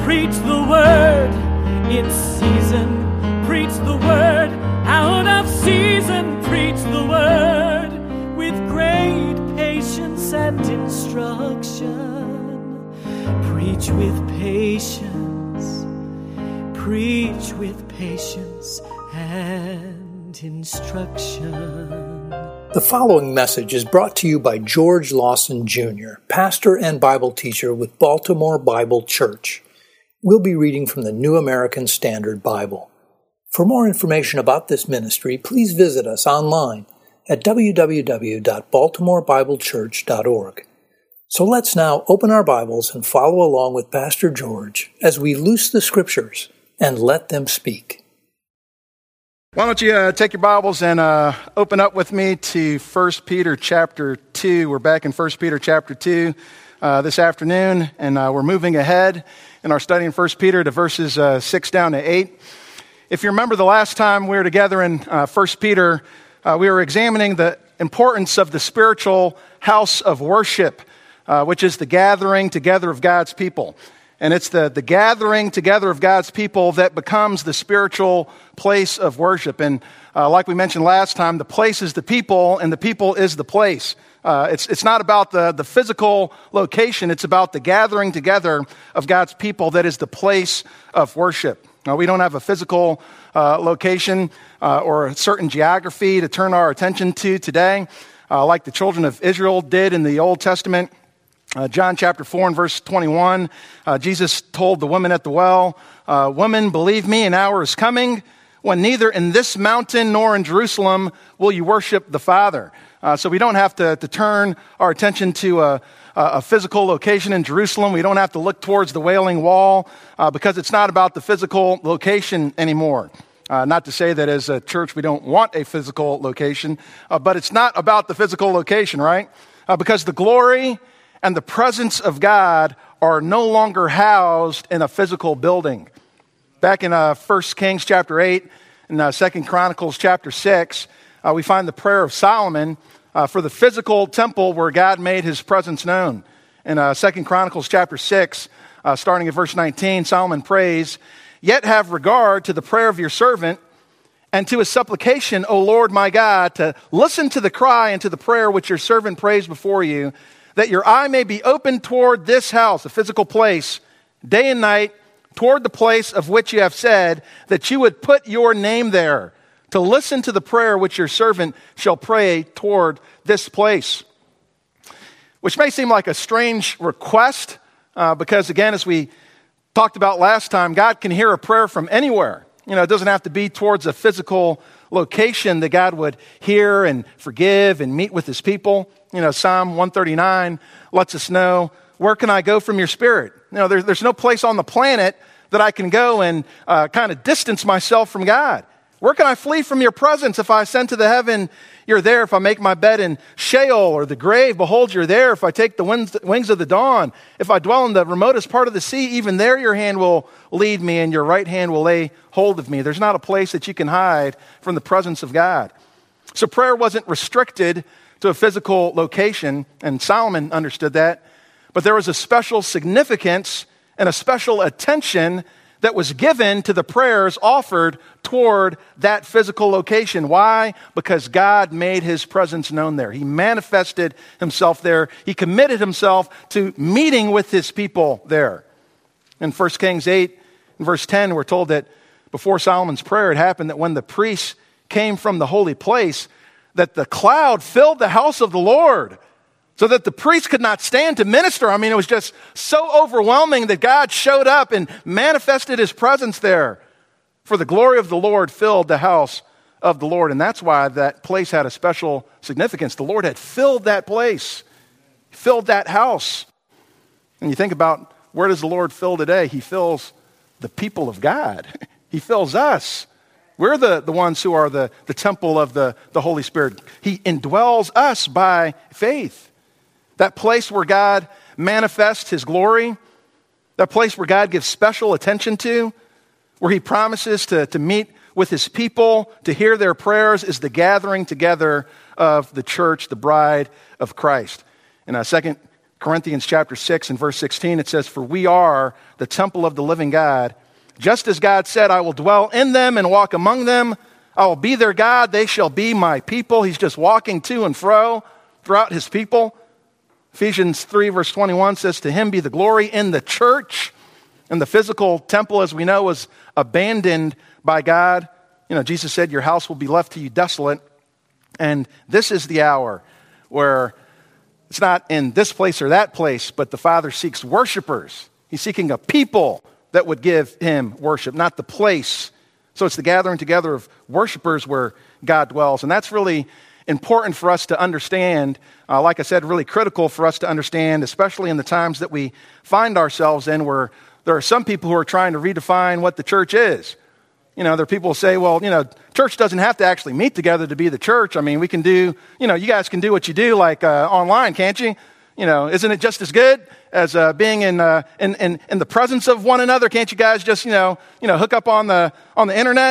Preach the word in season. Preach the word out of season. Preach the word with great patience and instruction. Preach with patience. Preach with patience and instruction. The following message is brought to you by George Lawson Jr., pastor and Bible teacher with Baltimore Bible Church. We'll be reading from the New American Standard Bible. For more information about this ministry, please visit us online at www.baltimorebiblechurch.org. So let's now open our Bibles and follow along with Pastor George as we loose the Scriptures and let them speak. Why don't you take your Bibles and open up with me to 1 Peter chapter 2. We're back in 1 Peter chapter 2 this afternoon, and we're moving ahead in our study in 1 Peter to verses 6 down to 8. If you remember the last time we were together in 1 Peter, we were examining the importance of the spiritual house of worship, which is the gathering together of God's people. And it's the gathering together of God's people that becomes the spiritual place of worship. And like we mentioned last time, the place is the people and the people is the place. It's not about the physical location. It's about the gathering together of God's people that is the place of worship. Now, we don't have a physical location or a certain geography to turn our attention to today, like the children of Israel did in the Old Testament. John chapter 4 and verse 21, Jesus told the woman at the well, "Woman, believe me, an hour is coming when neither in this mountain nor in Jerusalem will you worship the Father." So we don't have to turn our attention to a physical location in Jerusalem. We don't have to look towards the Wailing Wall because it's not about the physical location anymore. Not to say that as a church we don't want a physical location, but it's not about the physical location, right? Because the glory and the presence of God are no longer housed in a physical building. Back in 1 Kings chapter 8 and 2 Chronicles chapter 6, we find the prayer of Solomon for the physical temple where God made his presence known. In 2 Chronicles chapter 6, starting at verse 19, Solomon prays, "Yet have regard to the prayer of your servant and to his supplication, O Lord my God, to listen to the cry and to the prayer which your servant prays before you, that your eye may be open toward this house," a physical place, "day and night, toward the place of which you have said, that you would put your name there, to listen to the prayer which your servant shall pray toward this place." Which may seem like a strange request, because again, as we talked about last time, God can hear a prayer from anywhere. You know, it doesn't have to be towards a physical location that God would hear and forgive and meet with his people. You know, Psalm 139 lets us know, "Where can I go from your spirit?" You know, there's no place on the planet that I can go and kind of distance myself from God. "Where can I flee from your presence? If I ascend to the heaven, you're there. If I make my bed in Sheol or the grave, behold, you're there. If I take the wings of the dawn, if I dwell in the remotest part of the sea, even there your hand will lead me and your right hand will lay hold of me." There's not a place that you can hide from the presence of God. So prayer wasn't restricted to a physical location, and Solomon understood that, but there was a special significance and a special attention that was given to the prayers offered toward that physical location. Why? Because God made his presence known there. He manifested himself there. He committed himself to meeting with his people there. In 1 Kings 8, in verse 10, we're told that before Solomon's prayer, it happened that when the priests came from the holy place, that the cloud filled the house of the Lord, so that the priests could not stand to minister. I mean, it was just so overwhelming that God showed up and manifested his presence there. For the glory of the Lord filled the house of the Lord. And that's why that place had a special significance. The Lord had filled that place, filled that house. And you think about, where does the Lord fill today? He fills the people of God. He fills us. We're the ones who are the temple of the Holy Spirit. He indwells us by faith. That place where God manifests his glory, that place where God gives special attention to, where he promises to meet with his people, to hear their prayers, is the gathering together of the church, the bride of Christ. In 2 Corinthians chapter 6 and verse 16, it says, "For we are the temple of the living God. Just as God said, I will dwell in them and walk among them. I will be their God. They shall be my people." He's just walking to and fro throughout his people. Ephesians 3 verse 21 says, "To him be the glory in the church." And the physical temple, as we know, was abandoned by God. Jesus said, "Your house will be left to you desolate." And this is the hour where it's not in this place or that place, but the Father seeks worshipers. He's seeking a people that would give him worship, not the place. So it's the gathering together of worshipers where God dwells. And that's really important for us to understand. Like I said, really critical for us to understand, especially in the times that we find ourselves in, where there are some people who are trying to redefine what the church is. There are people who say, well, church doesn't have to actually meet together to be the church. I mean, we can do, you guys can do what you do like online, can't you? Isn't it just as good as being in the presence of one another? Can't you guys just, hook up on the internet?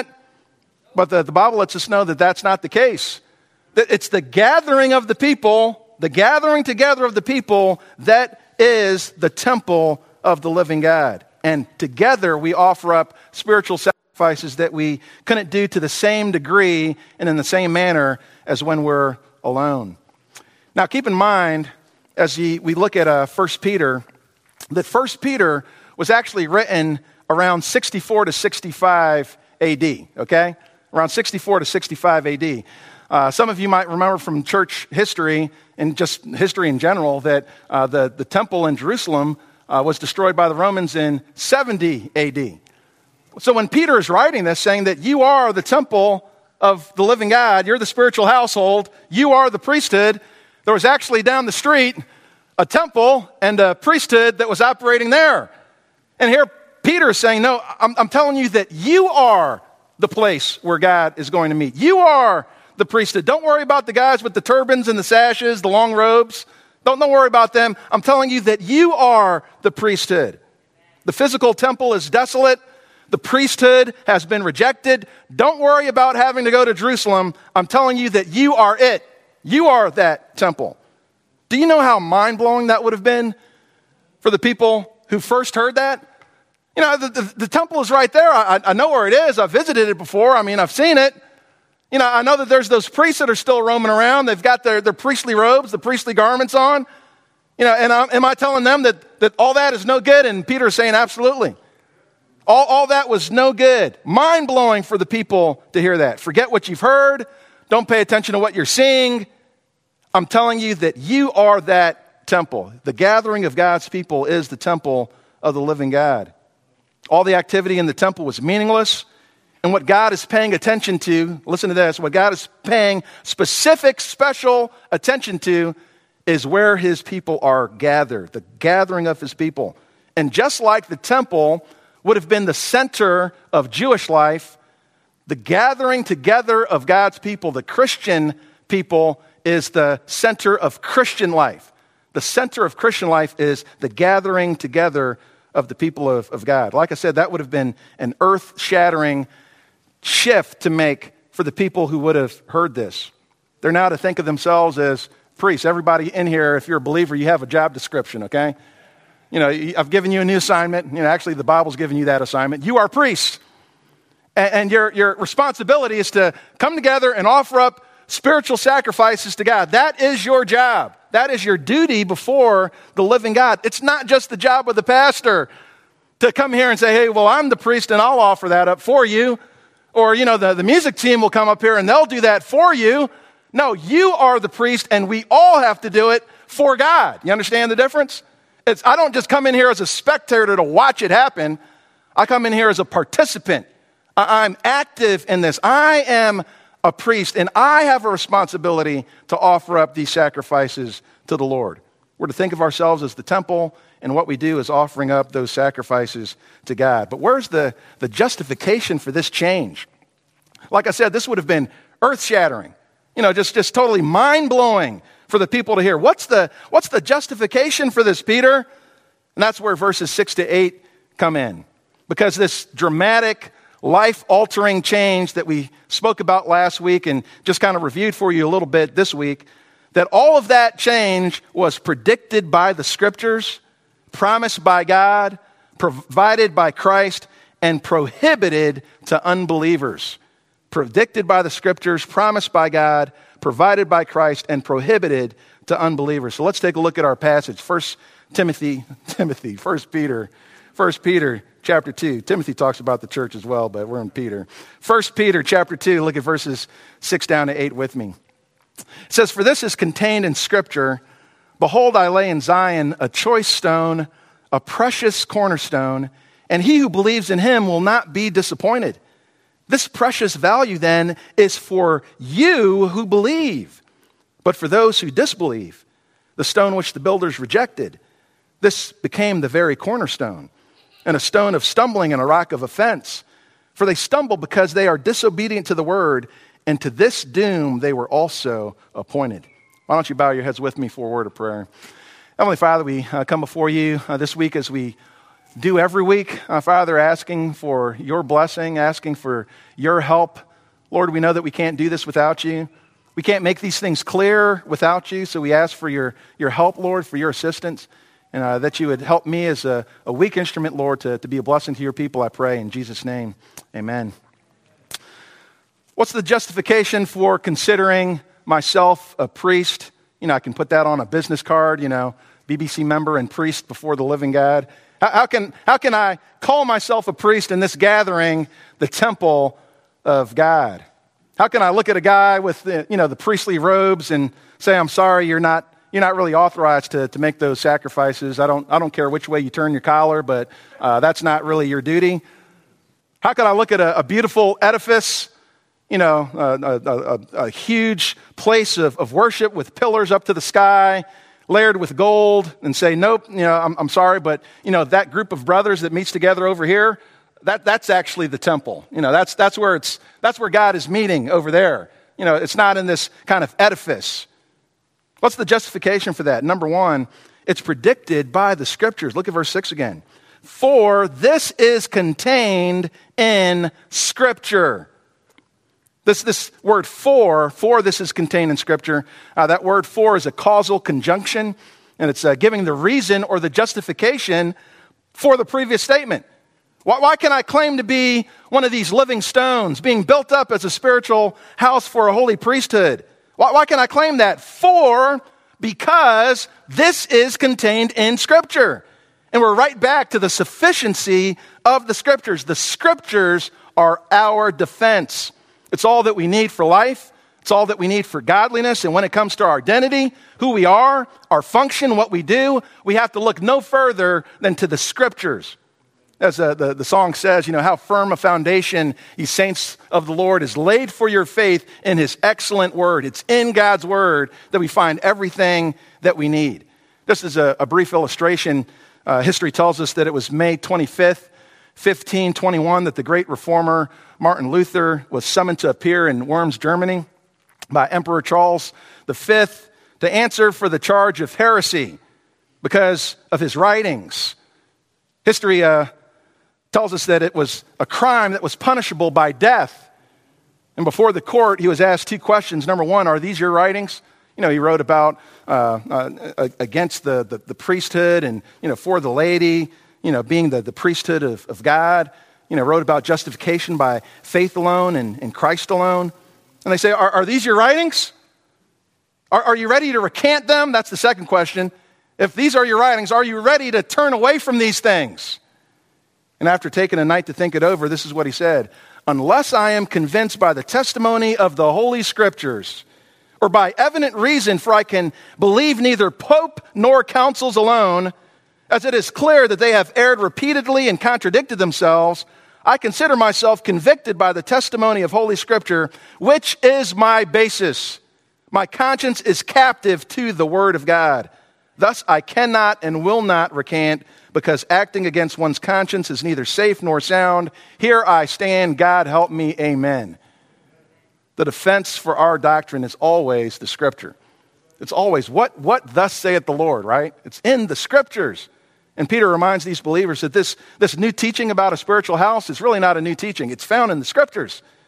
But the Bible lets us know that that's not the case. That it's the gathering of the people, the gathering together of the people that is the temple of the living God. And together we offer up spiritual sacrifices that we couldn't do to the same degree and in the same manner as when we're alone. Now keep in mind, as we look at 1 Peter, that 1 Peter was actually written around 64 to 65 AD, okay? Around 64 to 65 AD. Some of you might remember from church history and just history in general that the temple in Jerusalem was destroyed by the Romans in 70 AD. So when Peter is writing this, saying that you are the temple of the living God, you're the spiritual household, you are the priesthood, there was actually down the street a temple and a priesthood that was operating there. And here Peter is saying, no, I'm telling you that you are the place where God is going to meet. You are the priesthood. Don't worry about the guys with the turbans and the sashes, the long robes. Don't worry about them. I'm telling you that you are the priesthood. The physical temple is desolate. The priesthood has been rejected. Don't worry about having to go to Jerusalem. I'm telling you that you are it. You are that temple. Do you know how mind-blowing that would have been for the people who first heard that? The temple is right there. I know where it is. I've visited it before. I've seen it. I know that there's those priests that are still roaming around. They've got their priestly robes, the priestly garments on. Am I telling them that all that is no good? And Peter's saying absolutely. All that was no good. Mind-blowing for the people to hear that. Forget what you've heard. Don't pay attention to what you're seeing. I'm telling you that you are that temple. The gathering of God's people is the temple of the living God. All the activity in the temple was meaningless. And what God is paying attention to, listen to this, what God is paying specific, special attention to is where his people are gathered, the gathering of his people. And just like the temple would have been the center of Jewish life, the gathering together of God's people, the Christian people, is the center of Christian life. The center of Christian life is the gathering together of the people of God. Like I said, that would have been an earth-shattering shift to make for the people who would have heard this. They're now to think of themselves as priests. Everybody in here, if you're a believer, you have a job description, okay? I've given you a new assignment. Actually, the Bible's given you that assignment. You are priests. And your responsibility is to come together and offer up spiritual sacrifices to God. That is your job. That is your duty before the living God. It's not just the job of the pastor to come here and say, hey, well, I'm the priest and I'll offer that up for you. Or, the music team will come up here and they'll do that for you. No, you are the priest and we all have to do it for God. You understand the difference? I don't just come in here as a spectator to watch it happen. I come in here as a participant. I'm active in this. I am a priest, and I have a responsibility to offer up these sacrifices to the Lord. We're to think of ourselves as the temple, and what we do is offering up those sacrifices to God. But where's the justification for this change? Like I said, this would have been earth-shattering. Just totally mind-blowing for the people to hear. What's the justification for this, Peter? And that's where verses 6 to 8 come in. Because this dramatic, life-altering change that we spoke about last week and just kind of reviewed for you a little bit this week, that all of that change was predicted by the Scriptures, promised by God, provided by Christ, and prohibited to unbelievers. Predicted by the Scriptures, promised by God, provided by Christ, and prohibited to unbelievers. So let's take a look at our passage. 1 Peter chapter 2. Timothy talks about the church as well, but we're in Peter. 1 Peter chapter 2, look at verses 6 down to 8 with me. It says, "For this is contained in Scripture, behold, I lay in Zion a choice stone, a precious cornerstone, and he who believes in him will not be disappointed. This precious value then is for you who believe. But for those who disbelieve, the stone which the builders rejected, this became the very cornerstone, and a stone of stumbling and a rock of offense. For they stumble because they are disobedient to the word, and to this doom they were also appointed." Why don't you bow your heads with me for a word of prayer. Heavenly Father, we come before you this week as we do every week, Father, asking for your blessing, asking for your help. Lord, we know that we can't do this without you. We can't make these things clear without you, so we ask for your help, Lord, for your assistance, and that you would help me as a weak instrument, Lord, to be a blessing to your people, I pray. In Jesus' name, amen. What's the justification for considering myself a priest? I can put that on a business card, BBC member and priest before the living God. How can I call myself a priest in this gathering, the temple of God? How can I look at a guy with the priestly robes and say, "I'm sorry, you're not really authorized to make those sacrifices. I don't care which way you turn your collar, but that's not really your duty"? How can I look at a beautiful edifice, a huge place of worship with pillars up to the sky, layered with gold, and say, "Nope, I'm sorry, but that group of brothers that meets together over here, that's actually the temple. That's where God is meeting over there. It's not in this kind of edifice." What's the justification for that? Number one, it's predicted by the Scriptures. Look at verse 6 again. "For this is contained in Scripture." This word for this is contained in Scripture. That word "for" is a causal conjunction, and it's giving the reason or the justification for the previous statement. Why can I claim to be one of these living stones being built up as a spiritual house for a holy priesthood? Why can I claim that? Because this is contained in Scripture. And we're right back to the sufficiency of the Scriptures. The Scriptures are our defense. It's all that we need for life. It's all that we need for godliness. And when it comes to our identity, who we are, our function, what we do, we have to look no further than to the Scriptures. As the song says, how firm a foundation, ye saints of the Lord, is laid for your faith in his excellent word. It's in God's word that we find everything that we need. Just as a brief illustration, history tells us that it was May 25th, 1521, that the great reformer Martin Luther was summoned to appear in Worms, Germany by Emperor Charles V to answer for the charge of heresy because of his writings. History tells us that it was a crime that was punishable by death. And before the court, he was asked two questions. Number one, are these your writings? He wrote about against the priesthood and, for the laity, being the priesthood of God. Wrote about justification by faith alone and in Christ alone. And they say, are these your writings? Are you ready to recant them? That's the second question. If these are your writings, are you ready to turn away from these things? And after taking a night to think it over, this is what he said. "Unless I am convinced by the testimony of the Holy Scriptures, or by evident reason, for I can believe neither pope nor councils alone, as it is clear that they have erred repeatedly and contradicted themselves, I consider myself convicted by the testimony of Holy Scripture, which is my basis. My conscience is captive to the Word of God. Thus I cannot and will not recant, because acting against one's conscience is neither safe nor sound. Here I stand, God help me, amen." The defense for our doctrine is always the Scripture. It's always what thus saith the Lord, right? It's in the Scriptures. And Peter reminds these believers that this new teaching about a spiritual house is really not a new teaching. It's found in the Scriptures.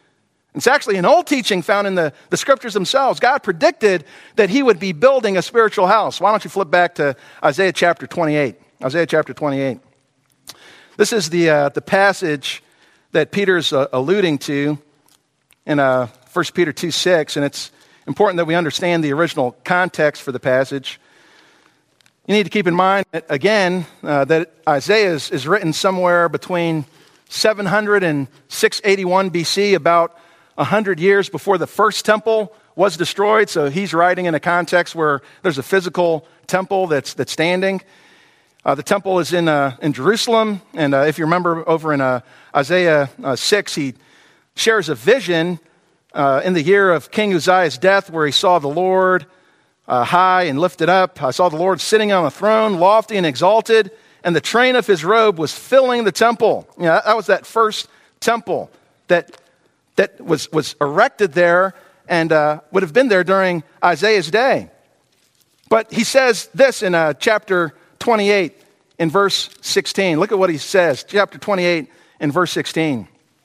It's actually an old teaching found in the scriptures themselves. God predicted that he would be building a spiritual house. Why don't you flip back to Isaiah chapter 28. Isaiah chapter 28. This is the passage that Peter's alluding to in 1 Peter 2:6, and it's important that we understand the original context for the passage. You need to keep in mind, again, that Isaiah is written somewhere between 700 and 681 BC, about 100 years before the first temple was destroyed. So he's writing in a context where there's a physical temple that's standing. The temple is in Jerusalem, and if you remember over in Isaiah 6, he shares a vision in the year of King Uzziah's death where he saw the Lord high and lifted up. I saw the Lord sitting on a throne, lofty and exalted, and the train of his robe was filling the temple. You know, that was that first temple that was erected there and would have been there during Isaiah's day. But he says this in chapter 28 in verse 16. Look at what he says, chapter 28 in verse 16.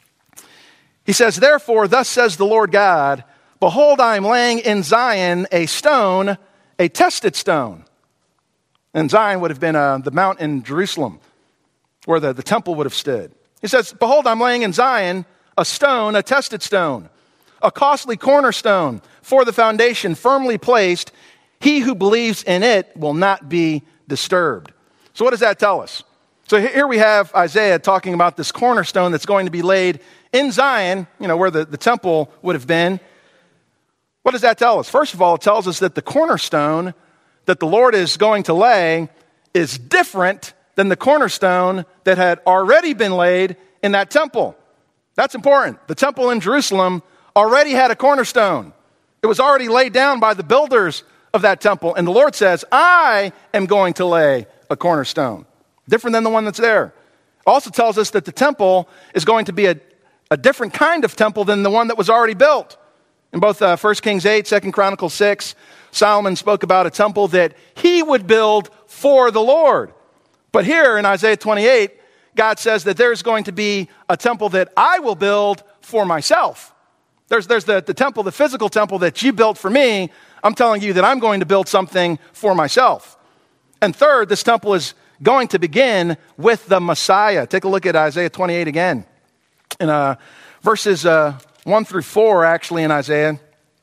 He says, "Therefore, thus says the Lord God, behold, I am laying in Zion a stone, a tested stone." And Zion would have been the mount in Jerusalem where the temple would have stood. He says, "Behold, I'm laying in Zion a stone, a tested stone, a costly cornerstone for the foundation, firmly placed. He who believes in it will not be disturbed." So what does that tell us? So here we have Isaiah talking about this cornerstone that's going to be laid in Zion, you know, where the temple would have been. What does that tell us? First of all, it tells us that the cornerstone that the Lord is going to lay is different than the cornerstone that had already been laid in that temple. That's important. The temple in Jerusalem already had a cornerstone. It was already laid down by the builders of that temple. And the Lord says, I am going to lay a cornerstone, different than the one that's there. Also tells us that the temple is going to be a different kind of temple than the one that was already built. In both 1 Kings 8, 2 Chronicles 6, Solomon spoke about a temple that he would build for the Lord. But here in Isaiah 28, God says that there's going to be a temple that I will build for myself. There's the temple, the physical temple that you built for me. I'm telling you that I'm going to build something for myself. And third, this temple is going to begin with the Messiah. Take a look at Isaiah 28 again. In verses 1 through 4, actually, in Isaiah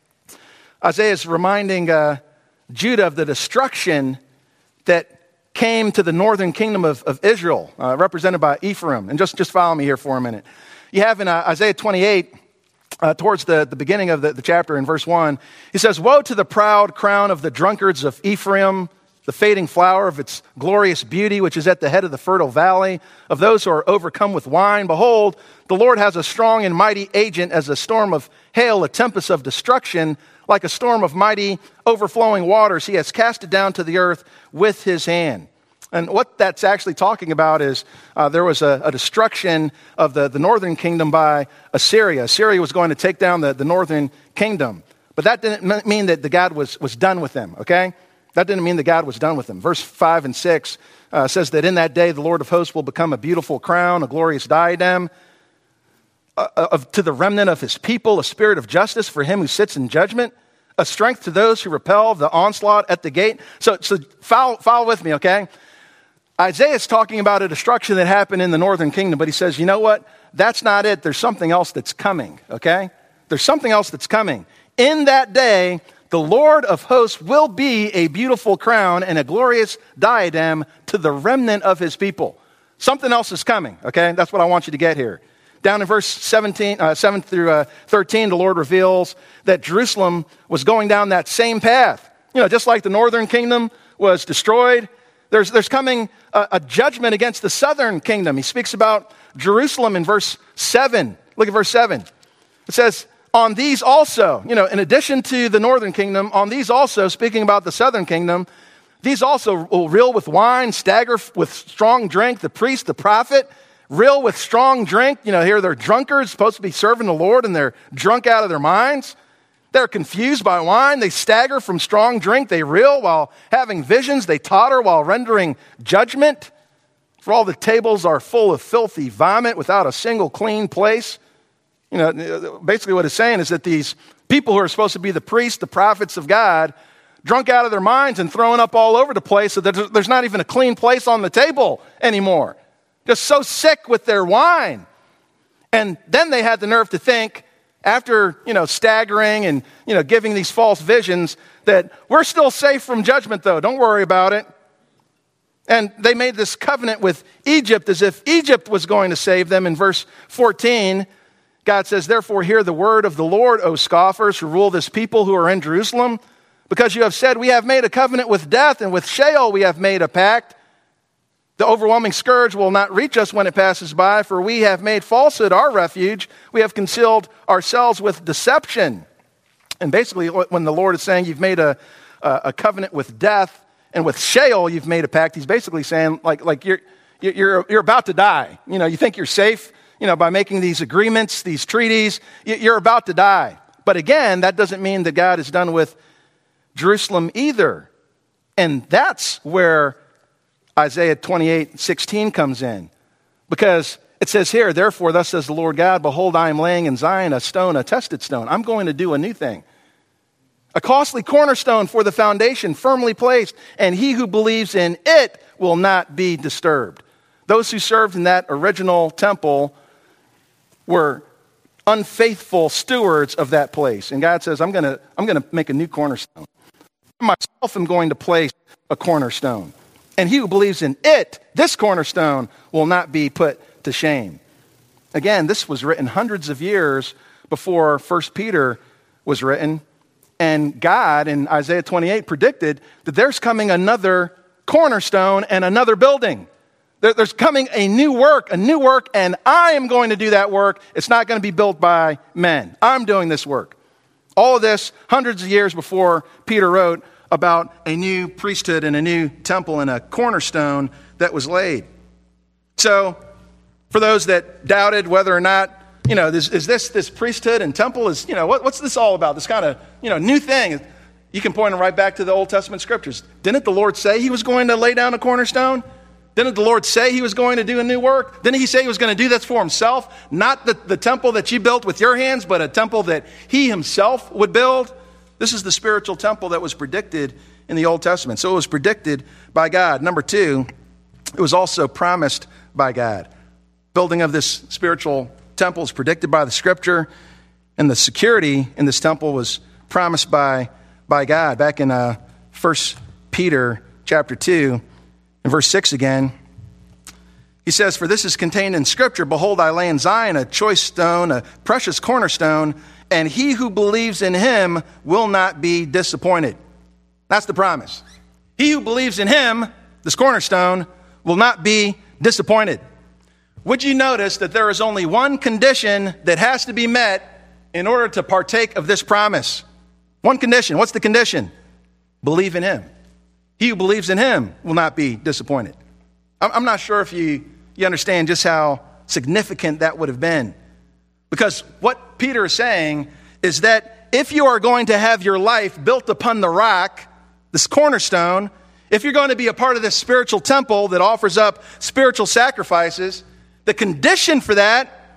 is reminding Judah of the destruction that came to the northern kingdom of Israel, represented by Ephraim. And just follow me here for a minute. You have in Isaiah 28, towards the beginning of the chapter in verse 1, he says, "Woe to the proud crown of the drunkards of Ephraim, the fading flower of its glorious beauty, which is at the head of the fertile valley, of those who are overcome with wine. Behold, the Lord has a strong and mighty agent as a storm of hail, a tempest of destruction, like a storm of mighty overflowing waters. He has cast it down to the earth with his hand." And what that's actually talking about is there was a destruction of the northern kingdom by Assyria. Assyria was going to take down the northern kingdom. But that didn't mean that the God was done with them, okay? That didn't mean that God was done with them. Verse 5 and 6 says that in that day the Lord of hosts will become a beautiful crown, a glorious diadem, to the remnant of his people, a spirit of justice for him who sits in judgment, a strength to those who repel the onslaught at the gate. So follow with me, okay? Isaiah is talking about a destruction that happened in the northern kingdom, but he says, you know what? That's not it. There's something else that's coming, okay? There's something else that's coming. In that day, the Lord of hosts will be a beautiful crown and a glorious diadem to the remnant of his people. Something else is coming, okay? That's what I want you to get here. Down in verse 7 through 13, the Lord reveals that Jerusalem was going down that same path. You know, just like the northern kingdom was destroyed, there's coming a judgment against the southern kingdom. He speaks about Jerusalem in verse 7. Look at verse 7. It says, "On these also," you know, in addition to the northern kingdom, on these also, speaking about the southern kingdom, these also will reel with wine, stagger with strong drink, the priest, the prophet, reel with strong drink. You know, here they're drunkards, supposed to be serving the Lord, and they're drunk out of their minds. They're confused by wine. They stagger from strong drink. They reel while having visions. They totter while rendering judgment. For all the tables are full of filthy vomit without a single clean place. Basically what it's saying is that these people who are supposed to be the priests, the prophets of God, drunk out of their minds and throwing up all over the place so that there's not even a clean place on the table anymore. Just so sick with their wine. And then they had the nerve to think, after, staggering and, giving these false visions, that we're still safe from judgment though. Don't worry about it. And they made this covenant with Egypt as if Egypt was going to save them. In verse 14, God says, "Therefore hear the word of the Lord, O scoffers who rule this people who are in Jerusalem. Because you have said, we have made a covenant with death, and with Sheol we have made a pact. The overwhelming scourge will not reach us when it passes by, for we have made falsehood our refuge. We have concealed ourselves with deception." And basically when the Lord is saying you've made a covenant with death, and with Sheol you've made a pact, he's basically saying like you're about to die. You think you're safe, by making these agreements, these treaties, you're about to die. But again, that doesn't mean that God is done with Jerusalem either. And that's where Isaiah 28:16 comes in. Because it says here, "Therefore, thus says the Lord God, behold, I am laying in Zion a stone, a tested stone. I'm going to do a new thing. A costly cornerstone for the foundation, firmly placed, and he who believes in it will not be disturbed." Those who served in that original temple were unfaithful stewards of that place. And God says, I'm going to make a new cornerstone. I myself am going to place a cornerstone. And he who believes in it, this cornerstone, will not be put to shame. Again, this was written hundreds of years before 1 Peter was written. And God, in Isaiah 28, predicted that there's coming another cornerstone and another building. There's coming a new work, and I am going to do that work. It's not going to be built by men. I'm doing this work. All of this hundreds of years before Peter wrote about a new priesthood and a new temple and a cornerstone that was laid. So, for those that doubted whether or not, is this priesthood and temple is, what's this all about? This kind of, new thing. You can point them right back to the Old Testament scriptures. Didn't the Lord say he was going to lay down a cornerstone? Didn't the Lord say he was going to do a new work? Didn't he say he was going to do this for himself? Not the temple that you built with your hands, but a temple that he himself would build? This is the spiritual temple that was predicted in the Old Testament. So it was predicted by God. Number two, it was also promised by God. Building of this spiritual temple is predicted by the scripture, and the security in this temple was promised by God. Back in 1 Peter chapter 2, in verse 6 again, he says, "For this is contained in Scripture, behold, I lay in Zion a choice stone, a precious cornerstone, and he who believes in him will not be disappointed." That's the promise. He who believes in him, this cornerstone, will not be disappointed. Would you notice that there is only one condition that has to be met in order to partake of this promise? One condition. What's the condition? Believe in him. He who believes in him will not be disappointed. I'm not sure if you understand just how significant that would have been. Because what Peter is saying is that if you are going to have your life built upon the rock, this cornerstone, if you're going to be a part of this spiritual temple that offers up spiritual sacrifices, the condition for that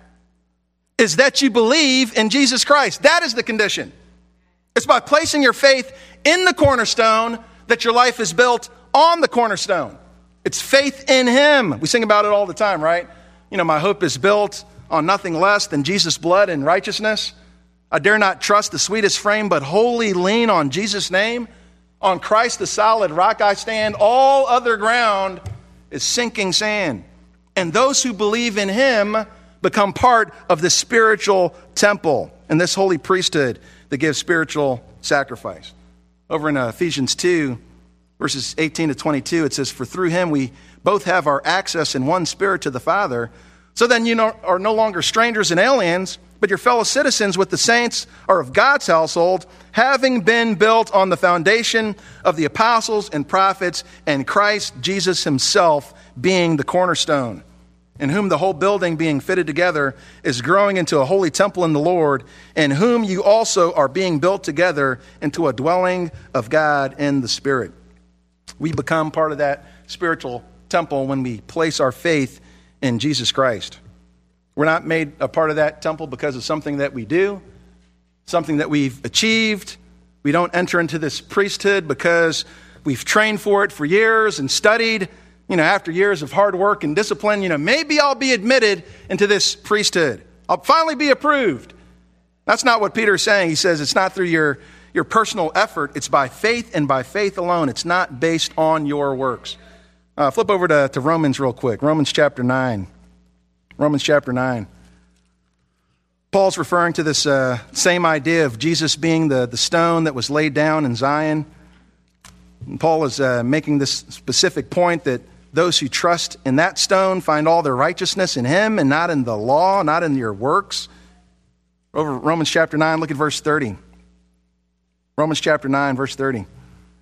is that you believe in Jesus Christ. That is the condition. It's by placing your faith in the cornerstone that your life is built on the cornerstone. It's faith in him. We sing about it all the time, right? My hope is built on nothing less than Jesus' blood and righteousness. I dare not trust the sweetest frame, but wholly lean on Jesus' name. On Christ, the solid rock I stand. All other ground is sinking sand. And those who believe in him become part of the spiritual temple and this holy priesthood that gives spiritual sacrifice. Over in Ephesians 2, verses 18 to 22, it says, "For through him we both have our access in one spirit to the Father. So then you are no longer strangers and aliens, but your fellow citizens with the saints are of God's household, having been built on the foundation of the apostles and prophets, and Christ Jesus himself being the cornerstone, in whom the whole building being fitted together is growing into a holy temple in the Lord, in whom you also are being built together into a dwelling of God in the Spirit." We become part of that spiritual temple when we place our faith in Jesus Christ. We're not made a part of that temple because of something that we do, something that we've achieved. We don't enter into this priesthood because we've trained for it for years and studied, after years of hard work and discipline. Maybe I'll be admitted into this priesthood. I'll finally be approved. That's not what Peter is saying. He says it's not through your personal effort. It's by faith and by faith alone. It's not based on your works. Flip over to Romans real quick. Romans chapter 9. Romans chapter 9. Paul's referring to this same idea of Jesus being the stone that was laid down in Zion. And Paul is making this specific point that those who trust in that stone find all their righteousness in him and not in the law, not in your works. Over Romans chapter 9, look at verse 30. Romans chapter 9, verse 30. It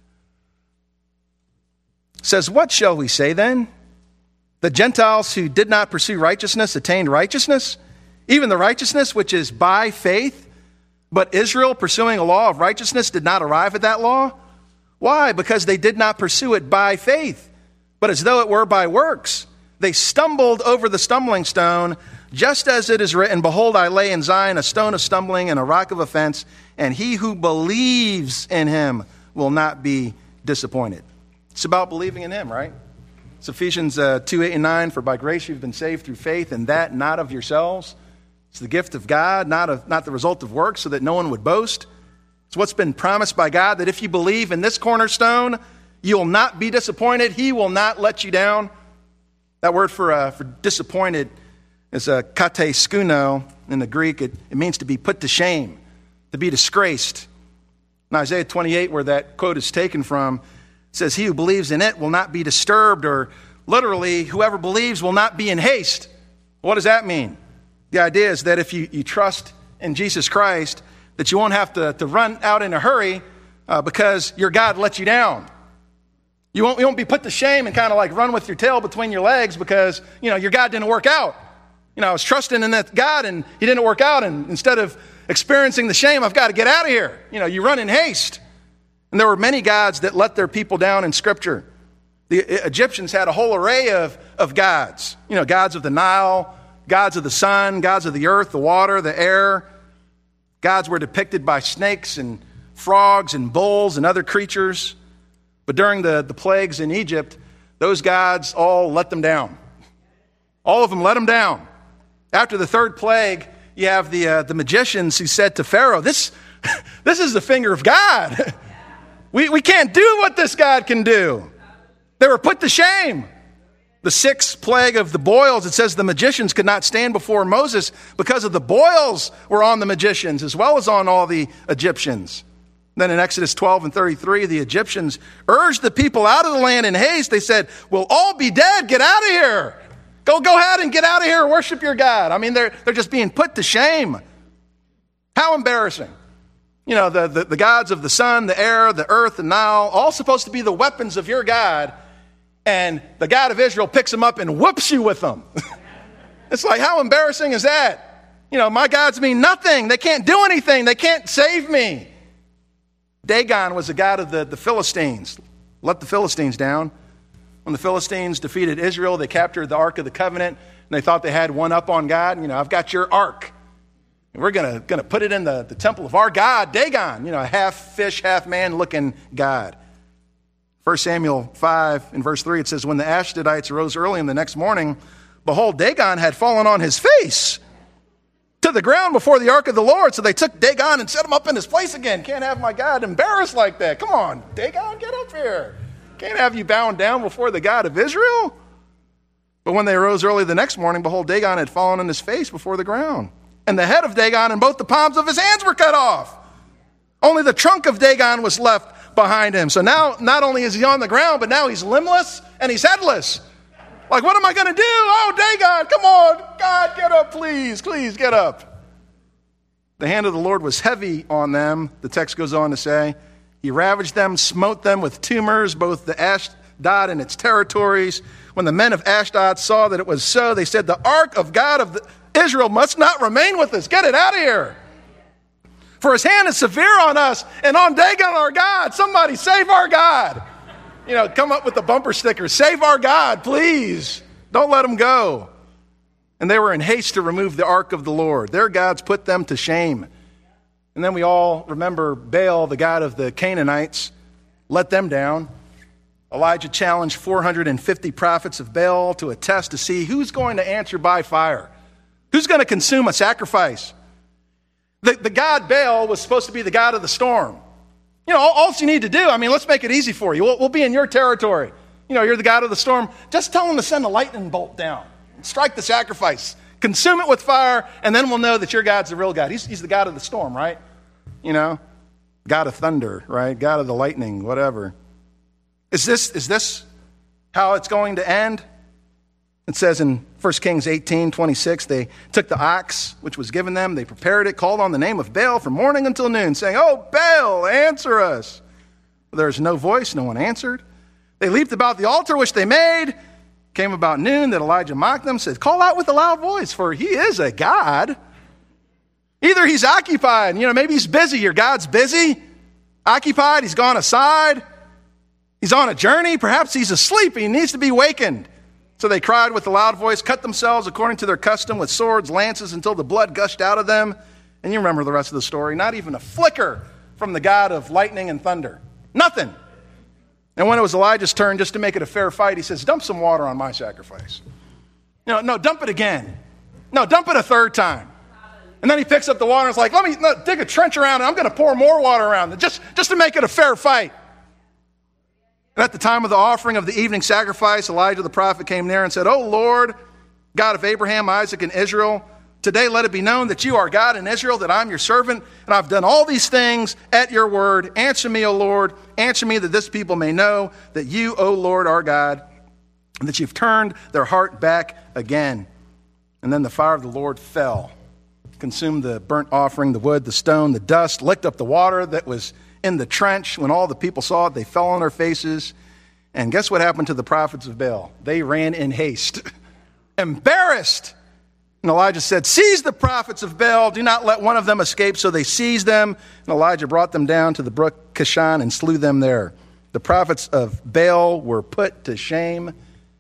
says, "What shall we say then? The Gentiles who did not pursue righteousness attained righteousness, even the righteousness which is by faith. But Israel, pursuing a law of righteousness, did not arrive at that law. Why? Because they did not pursue it by faith, but as though it were by works. They stumbled over the stumbling stone, just as it is written, Behold, I lay in Zion a stone of stumbling and a rock of offense, and he who believes in him will not be disappointed." It's about believing in him, right? It's Ephesians 2, 8, and 9. "For by grace you've been saved through faith, and that not of yourselves. It's the gift of God, not the result of works, so that no one would boast. It's what's been promised by God, that if you believe in this cornerstone, you'll not be disappointed. He will not let you down." That word for disappointed is kateskuno in the Greek. It means to be put to shame, to be disgraced. In Isaiah 28, where that quote is taken from, it says, "He who believes in it will not be disturbed," or literally, whoever believes will not be in haste. What does that mean? The idea is that if you trust in Jesus Christ, that you won't have to run out in a hurry because your God let you down. You won't be put to shame and kind of like run with your tail between your legs because, your God didn't work out. I was trusting in that God and he didn't work out. And instead of experiencing the shame, I've got to get out of here. You run in haste. And there were many gods that let their people down in Scripture. The Egyptians had a whole array of gods. Gods of the Nile, gods of the sun, gods of the earth, the water, the air. Gods were depicted by snakes and frogs and bulls and other creatures. But during the plagues in Egypt, those gods all let them down. All of them let them down. After the third plague, you have the magicians who said to Pharaoh, this is the finger of God. We can't do what this God can do. They were put to shame. The sixth plague of the boils, it says the magicians could not stand before Moses because of the boils were on the magicians as well as on all the Egyptians. Then in Exodus 12 and 33, the Egyptians urged the people out of the land in haste. They said, "We'll all be dead. Get out of here. Go ahead and get out of here. Worship your God." I mean, they're just being put to shame. How embarrassing. The gods of the sun, the air, the earth, the Nile, all supposed to be the weapons of your God. And the God of Israel picks them up and whoops you with them. It's like, how embarrassing is that? My gods mean nothing. They can't do anything. They can't save me. Dagon was the god of the Philistines. Let the Philistines down. When the Philistines defeated Israel, they captured the Ark of the Covenant, and they thought they had one up on God. I've got your Ark. And we're gonna put it in the temple of our God, Dagon. A half fish, half man looking God. 1 Samuel 5 in verse 3, it says, "When the Ashdodites arose early in the next morning, behold, Dagon had fallen on his face to the ground before the ark of the Lord. So they took Dagon and set him up in his place again." Can't have my God embarrassed like that. Come on, Dagon, get up here. Can't have you bowing down before the God of Israel. But when they arose early the next morning, behold, Dagon had fallen on his face before the ground. And the head of Dagon and both the palms of his hands were cut off. Only the trunk of Dagon was left behind him. So now not only is he on the ground, but now he's limbless and he's headless. Like, what am I going to do? Oh, Dagon, come on. God, get up, please. Please get up. The hand of the Lord was heavy on them, the text goes on to say. He ravaged them, smote them with tumors, both the Ashdod and its territories. When the men of Ashdod saw that it was so, they said, "The ark of God of Israel must not remain with us. Get it out of here. For his hand is severe on us and on Dagon our God." Somebody save our God. Come up with the bumper sticker. Save our God, please. Don't let him go. And they were in haste to remove the ark of the Lord. Their gods put them to shame. And then we all remember Baal, the god of the Canaanites, let them down. Elijah challenged 450 prophets of Baal to a test to see who's going to answer by fire. Who's going to consume a sacrifice? The god Baal was supposed to be the god of the storm. All you need to do, let's make it easy for you. We'll be in your territory. You're the god of the storm. Just tell him to send a lightning bolt down. Strike the sacrifice. Consume it with fire, and then we'll know that your God's the real God. He's the God of the storm, right? God of thunder, right? God of the lightning, whatever. Is this how it's going to end? It says in 1 Kings 18:26, they took the ox which was given them, they prepared it, called on the name of Baal from morning until noon, saying, "Oh, Baal, answer us." There's no voice, no one answered. They leaped about the altar which they made. Came about noon that Elijah mocked them, said, "Call out with a loud voice, for he is a god." Either he's occupied, maybe he's busy. Your God's busy, occupied, he's gone aside. He's on a journey. Perhaps he's asleep. He needs to be wakened. So they cried with a loud voice, cut themselves according to their custom with swords, lances, until the blood gushed out of them. And you remember the rest of the story. Not even a flicker from the God of lightning and thunder. Nothing. And when it was Elijah's turn, just to make it a fair fight, he says, "Dump some water on my sacrifice." No, dump it again. No, dump it a third time. And then he picks up the water and is like, let me dig a trench around and I'm going to pour more water around it just to make it a fair fight. And at the time of the offering of the evening sacrifice, Elijah the prophet came near and said, "O Lord, God of Abraham, Isaac, and Israel, today let it be known that you are God in Israel, that I'm your servant, and I've done all these things at your word. Answer me, O Lord. Answer me that this people may know that you, O Lord, are God, and that you've turned their heart back again." And then the fire of the Lord fell, consumed the burnt offering, the wood, the stone, the dust, licked up the water that was in the trench. When all the people saw it, they fell on their faces. And guess what happened to the prophets of Baal? They ran in haste, embarrassed. And Elijah said, "Seize the prophets of Baal. Do not let one of them escape." So they seized them. And Elijah brought them down to the brook Kishon and slew them there. The prophets of Baal were put to shame.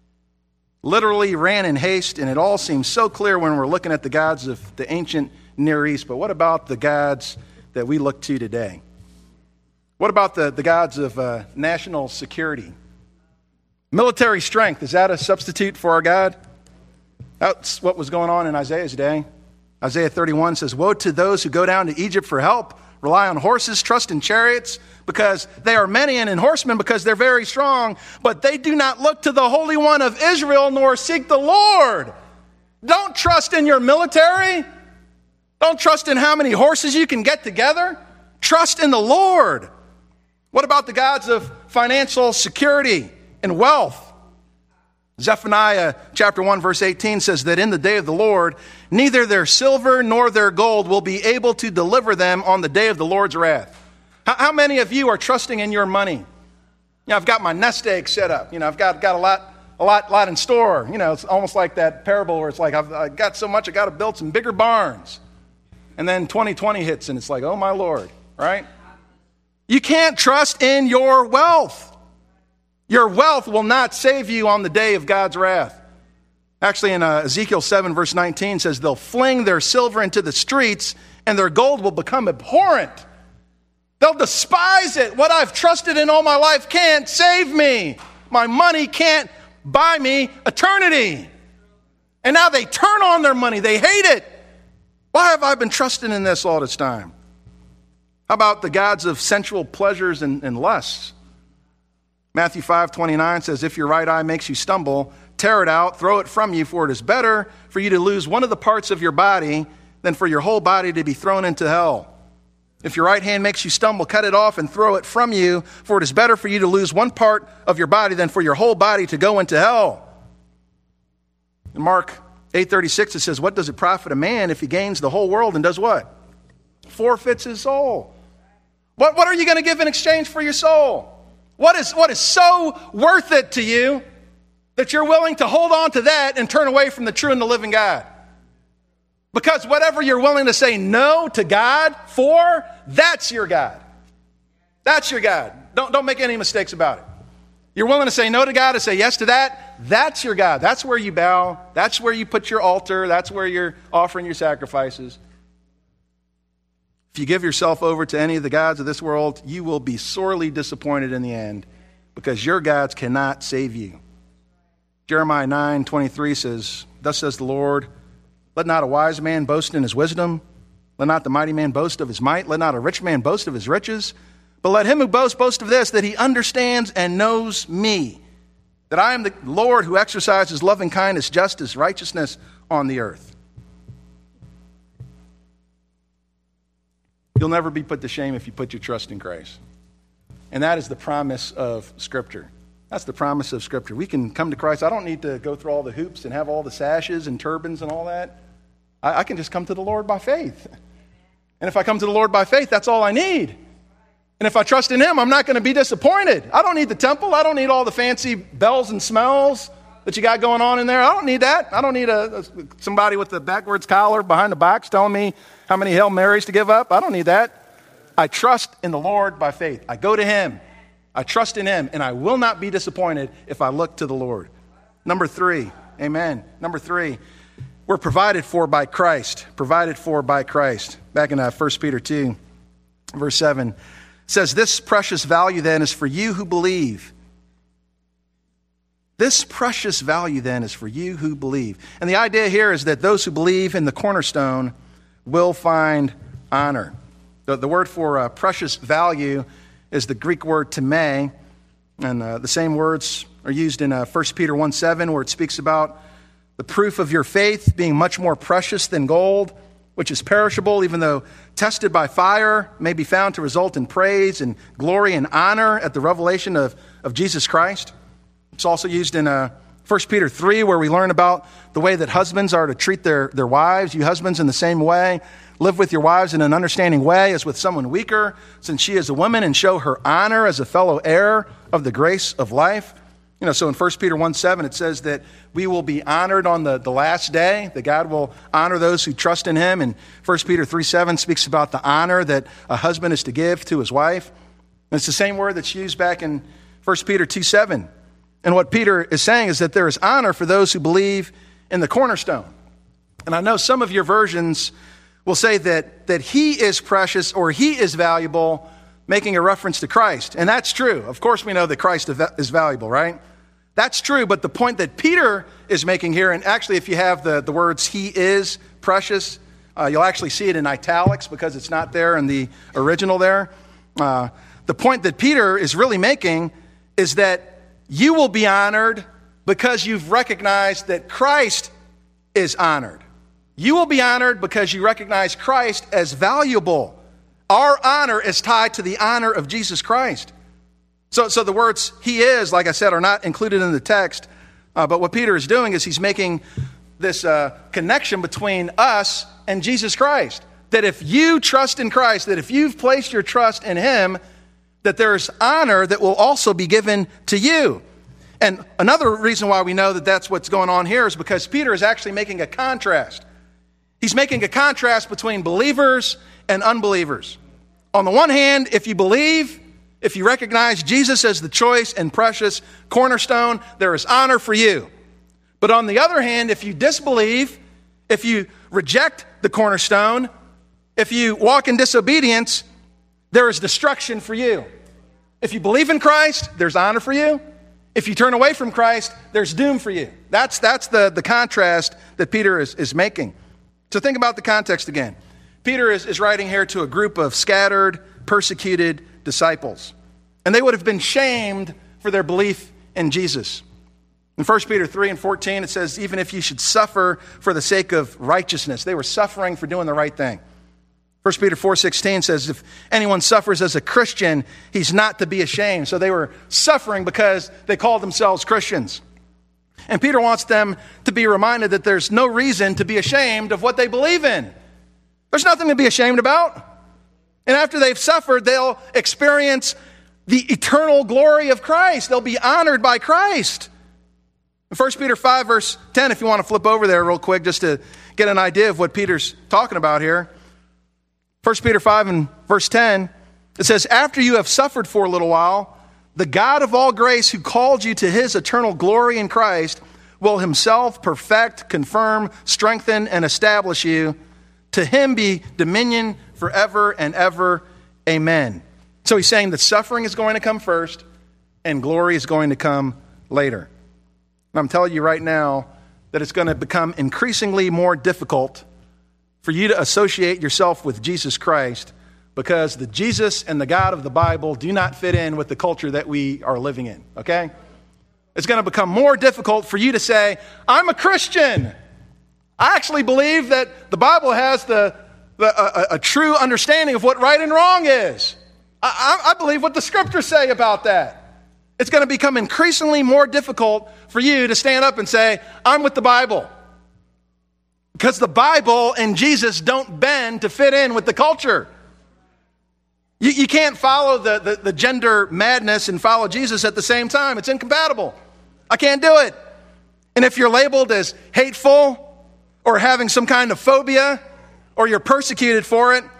Literally ran in haste. And it all seems so clear when we're looking at the gods of the ancient Near East. But what about the gods that we look to today? What about the gods of national security? Military strength, is that a substitute for our God? That's what was going on in Isaiah's day. Isaiah 31 says, "Woe to those who go down to Egypt for help, rely on horses, trust in chariots, because they are many, and in horsemen, because they're very strong. But they do not look to the Holy One of Israel, nor seek the Lord." Don't trust in your military. Don't trust in how many horses you can get together. Trust in the Lord. What about the gods of financial security and wealth? Zephaniah chapter 1 verse 18 says that in the day of the Lord, neither their silver nor their gold will be able to deliver them on the day of the Lord's wrath. How many of you are trusting in your money? I've got my nest egg set up. I've got a lot in store. It's almost like that parable where it's like, I've got so much, I got to build some bigger barns. And then 2020 hits and it's like, oh my Lord, right? You can't trust in your wealth. Your wealth will not save you on the day of God's wrath. Actually, in Ezekiel 7, verse 19 says, "They'll fling their silver into the streets and their gold will become abhorrent." They'll despise it. What I've trusted in all my life can't save me. My money can't buy me eternity. And now they turn on their money. They hate it. Why have I been trusting in this all this time? How about the gods of sensual pleasures and lusts? Matthew 5:29 says, "If your right eye makes you stumble, tear it out, throw it from you, for it is better for you to lose one of the parts of your body than for your whole body to be thrown into hell. If your right hand makes you stumble, cut it off and throw it from you, for it is better for you to lose one part of your body than for your whole body to go into hell." In Mark 8:36 it says, "What does it profit a man if he gains the whole world and does what? Forfeits his soul." What are you going to give in exchange for your soul? What is so worth it to you that you're willing to hold on to that and turn away from the true and the living God? Because whatever you're willing to say no to God for, that's your God. That's your God. Don't make any mistakes about it. You're willing to say no to God, to say yes to that? That's your God. That's where you bow. That's where you put your altar. That's where you're offering your sacrifices. If you give yourself over to any of the gods of this world, you will be sorely disappointed in the end, because your gods cannot save you. Jeremiah 9:23 says, "Thus says the Lord, let not a wise man boast in his wisdom. Let not the mighty man boast of his might. Let not a rich man boast of his riches. But let him who boasts boast of this, that he understands and knows me, that I am the Lord who exercises loving kindness, justice, righteousness on the earth." You'll never be put to shame if you put your trust in Christ. And that is the promise of Scripture. That's the promise of Scripture. We can come to Christ. I don't need to go through all the hoops and have all the sashes and turbans and all that. I can just come to the Lord by faith. And if I come to the Lord by faith, that's all I need. And if I trust in Him, I'm not going to be disappointed. I don't need the temple. I don't need all the fancy bells and smells that you got going on in there. I don't need that. I don't need somebody with the backwards collar behind the box telling me how many Hail Marys to give up. I don't need that. I trust in the Lord by faith. I go to Him. I trust in Him, and I will not be disappointed if I look to the Lord. Number 3, amen. Number 3, we're provided for by Christ. Provided for by Christ. Back in 1 Peter 2, verse 7. Says, "This precious value then is for you who believe." This precious value then is for you who believe. And the idea here is that those who believe in the cornerstone will find honor. The word for precious value is the Greek word timē, and the same words are used in 1 Peter 1:7, where it speaks about the proof of your faith being much more precious than gold, which is perishable, even though tested by fire, may be found to result in praise and glory and honor at the revelation of Jesus Christ. It's also used in 1 Peter 3, where we learn about the way that husbands are to treat their wives. You husbands, in the same way, live with your wives in an understanding way as with someone weaker, since she is a woman, and show her honor as a fellow heir of the grace of life. So in 1 Peter 1:7, it says that we will be honored on the last day, that God will honor those who trust in Him. And 1 Peter 3:7 speaks about the honor that a husband is to give to his wife. And it's the same word that's used back in 1 Peter 2:7. And what Peter is saying is that there is honor for those who believe in the cornerstone. And I know some of your versions will say that He is precious or He is valuable, making a reference to Christ. And that's true. Of course we know that Christ is valuable, right? That's true, but the point that Peter is making here, and actually if you have the words "He is precious," you'll actually see it in italics because it's not there in the original there. The point that Peter is really making is that you will be honored because you've recognized that Christ is honored. You will be honored because you recognize Christ as valuable. Our honor is tied to the honor of Jesus Christ. So the words "He is," like I said, are not included in the text. But what Peter is doing is he's making this connection between us and Jesus Christ. That if you trust in Christ, that if you've placed your trust in Him, that there's honor that will also be given to you. And another reason why we know that that's what's going on here is because Peter is actually making a contrast. He's making a contrast between believers and unbelievers. On the one hand, if you believe, if you recognize Jesus as the choice and precious cornerstone, there is honor for you. But on the other hand, if you disbelieve, if you reject the cornerstone, if you walk in disobedience, there is destruction for you. If you believe in Christ, there's honor for you. If you turn away from Christ, there's doom for you. That's the contrast that Peter is making. So think about the context again. Peter is writing here to a group of scattered, persecuted disciples. And they would have been shamed for their belief in Jesus. In 1 Peter 3:14, it says, even if you should suffer for the sake of righteousness. They were suffering for doing the right thing. 1 Peter 4:16 says, if anyone suffers as a Christian, he's not to be ashamed. So they were suffering because they called themselves Christians. And Peter wants them to be reminded that there's no reason to be ashamed of what they believe in. There's nothing to be ashamed about. And after they've suffered, they'll experience the eternal glory of Christ. They'll be honored by Christ. In 1 Peter 5, verse 10, if you want to flip over there real quick just to get an idea of what Peter's talking about here. 1 Peter 5 and verse 10, it says, after you have suffered for a little while, The God of all grace, who called you to his eternal glory in Christ, will himself perfect, confirm, strengthen, and establish you. To him be dominion forever and ever. Amen. So he's saying that suffering is going to come first and glory is going to come later. And I'm telling you right now that it's going to become increasingly more difficult for you to associate yourself with Jesus Christ, because the Jesus and the God of the Bible do not fit in with the culture that we are living in, okay? It's going to become more difficult for you to say, I'm a Christian. I actually believe that the Bible has a true understanding of what right and wrong is. I believe what the scriptures say about that. It's going to become increasingly more difficult for you to stand up and say, I'm with the Bible. Because the Bible and Jesus don't bend to fit in with the culture. You can't follow the gender madness and follow Jesus at the same time. It's incompatible. I can't do it. And if you're labeled as hateful or having some kind of phobia or you're persecuted for it,